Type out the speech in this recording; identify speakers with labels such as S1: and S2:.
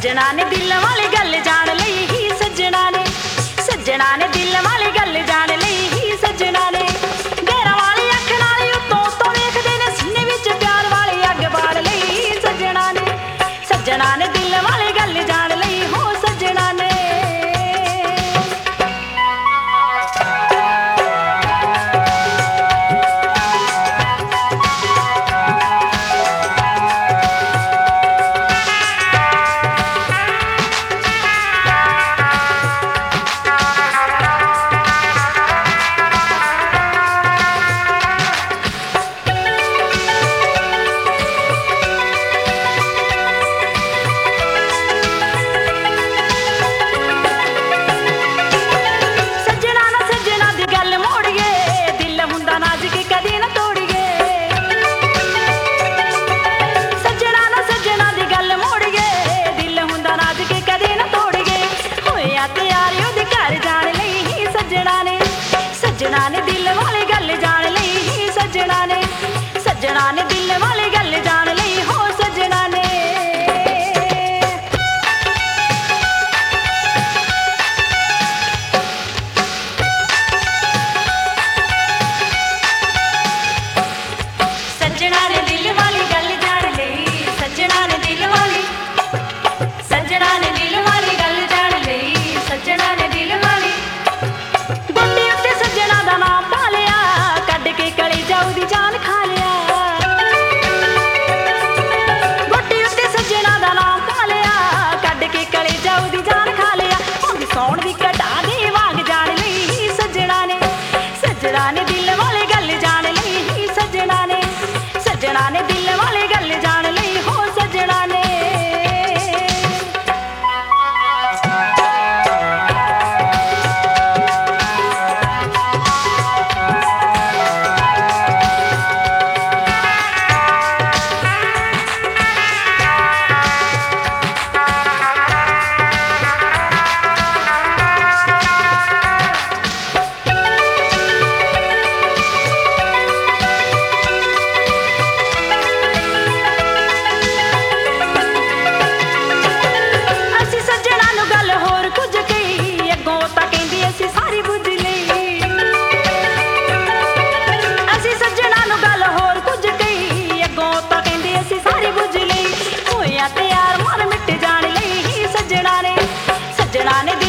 S1: सज्जना ने दिल वाली गल जान लई ही सज्जना ने दिल वाली गल जान लई ही सज्जना ने गैरां वाली अख नाल उत्तों उत्तों वेखदे ने सीने विच प्यार वाली अग बाल लई सज्जना ने दिल वाली गल जान लई हो सज्जना ने। सज्जना ने दिल वाली गल जान लई ही सज्जना ने दिल वाली गल जान लई हो सज्जना ने। सज्जना ने दिल वाली गल जान लई सज्जना ने दिल वाली गल जान लई सज्जना ने दिल वाली गोटी उत्ते सज्जना दा नाम पा लिया कड्ड के कली जाऊ दी जान खा लिया गोटी उत्ते सज्जना दा नाम पा लिया कड्ड के कली जाऊ दी जान खा लिया हुंदी सौण दी कटा दे वांग जान लई सज्जना ने दिल वाली गल जान लई सज्जना ने दिल वाली गल जान लई हो सज्जना ने। सज्जना ने